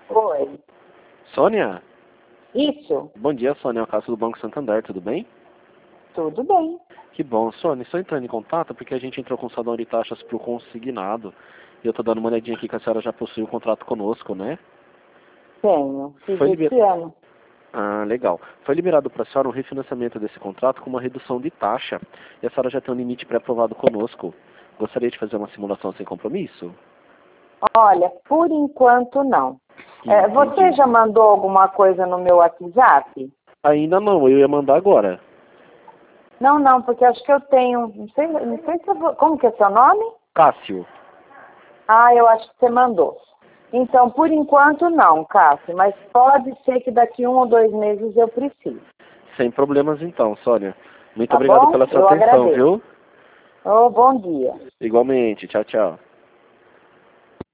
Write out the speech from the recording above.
Oi. Sônia? Isso? Bom dia, Sônia. É o Cássio do Banco Santander, tudo bem? Tudo bem. Que bom. Sônia, estou entrando em contato porque a gente entrou com o saldo de taxas para o consignado. E eu estou dando uma olhadinha aqui que a senhora já possui o contrato conosco, né? Tenho. Fiz Foi esse ano. Ah, legal. Foi liberado para a senhora um refinanciamento desse contrato com uma redução de taxa. E a senhora já tem um limite pré-aprovado conosco. Gostaria de fazer uma simulação sem compromisso? Olha, por enquanto não. Você Entendi. já mandou alguma coisa no meu WhatsApp? Ainda não, eu ia mandar agora. Não, porque acho que eu tenho. Não sei se eu vou. Como que é seu nome? Cássio. Ah, eu acho que você mandou. Então, por enquanto não, Cássio, mas pode ser que daqui 1 ou 2 meses eu precise. Sem problemas então, Sônia. Muito Tá obrigado bom? pela sua Eu atenção, agradeço. viu? Oh, bom dia. Igualmente. Tchau, tchau.